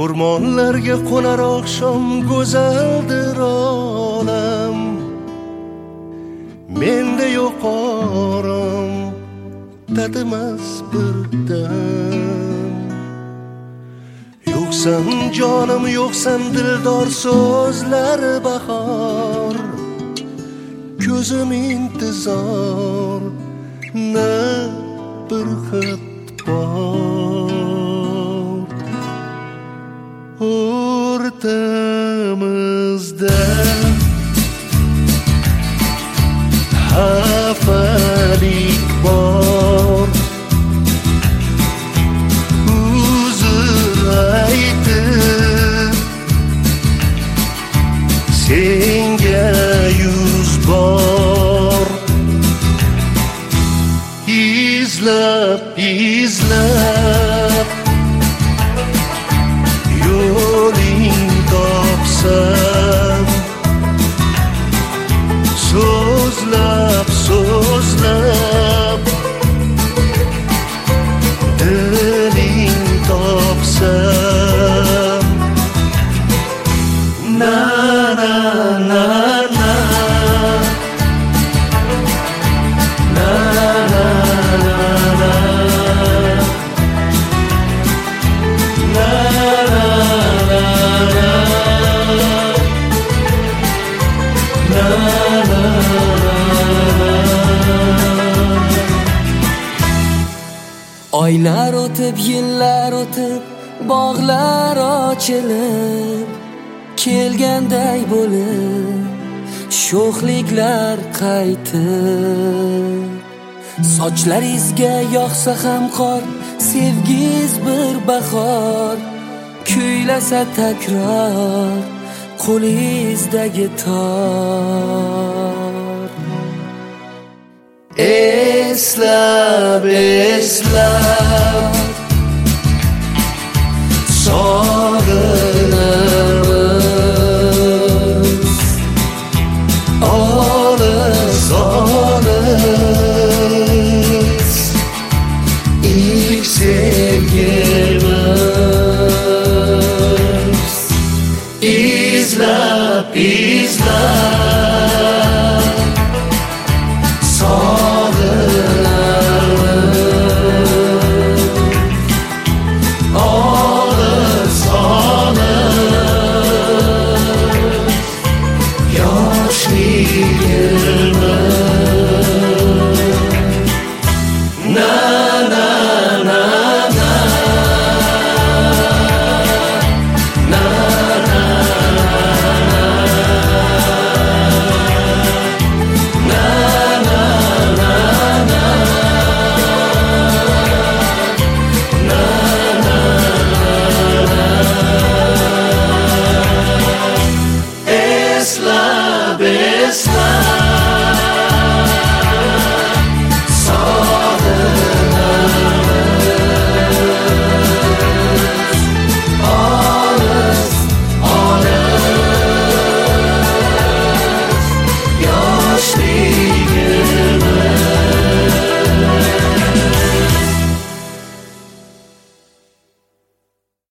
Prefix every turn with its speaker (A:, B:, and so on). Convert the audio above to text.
A: O'rmonlarga qo'nar oqshom go'zaldir olam, menda yo'q orom, tatimas bir dam. Yo'qsan jonim, yo'qsan dildor so'zlar bahor, ko'zim intizor, na bir xat bor. O'rtamizda xafalik bor, uzr aytib senga yuz bor. Izlab yo'ling topsam, so'zlab diling topsam, na na na na na na
B: Oylar o'tib, yillar o'tib, bog'lar ochilib, kelganday bo'lib, sho'xliklar qaytib. Sochlaringizga yog'sa ham qor, sevgiz bir bahor, kuylasa takror qo'lingizdagi tor.
A: Eslab sog'inamiz, olis ilk sevgimiz. Izlab